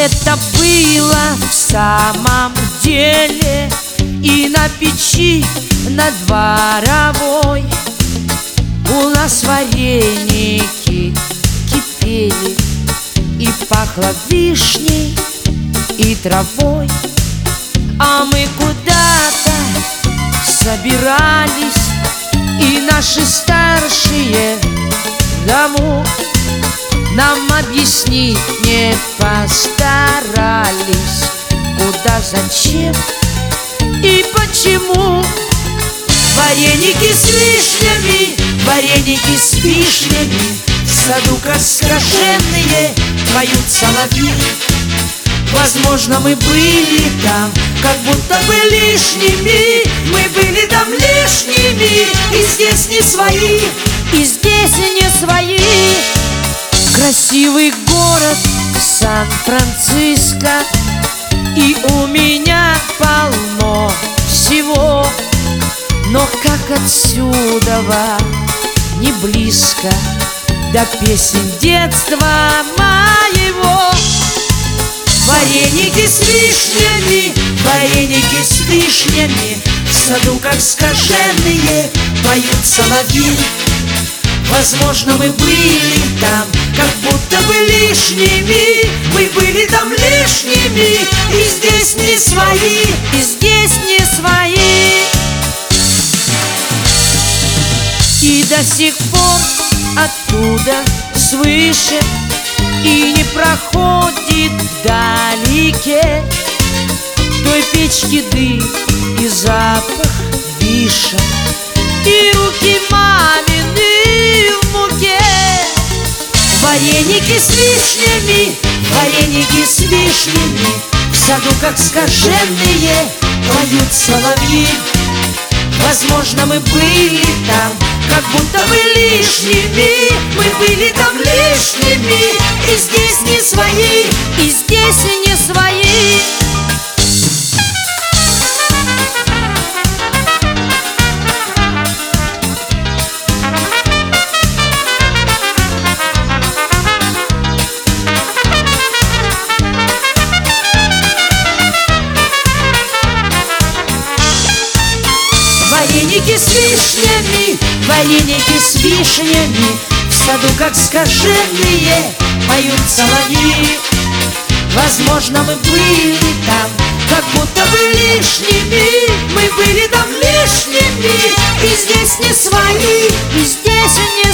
это было в самом деле. И на печи на Дворовой у нас вареники кипели, и пахло вишней и травой. А мы куда-то собирались, и наши старшие домов нам объяснить не постарались, куда, зачем и почему. Вареники с вишнями, вареники с вишнями, в саду как скаженные поют соловьи. Возможно, мы были там, как будто бы лишними. Мы были там лишними, и здесь не свои, и здесь не свои. Красивый город Сан-Франциско, и у меня полно всего. Но как отсюда не близко до песен детства моего. Вареники с вишнями, вареники с вишнями, в саду как скаженные поют соловьи. Возможно, мы были там, как будто бы лишними. Мы были там лишними, и здесь не свои, и здесь не свои. И до сих пор оттуда свыше и не проходит вдалеке той печки дым и запах вишен, и руки мамины в муке. Вареники с вишнями, вареники с вишнями, в саду как скаженные поют соловьи. Возможно, мы были там, как будто бы лишними. Мы были там лишними, и здесь не свои, и здесь не свои. Вареники с вишнями, вареники с вишнями, в саду как скаженные поют соловьи. Возможно, мы были там, как будто бы лишними. Мы были там лишними, и здесь не свои, и здесь не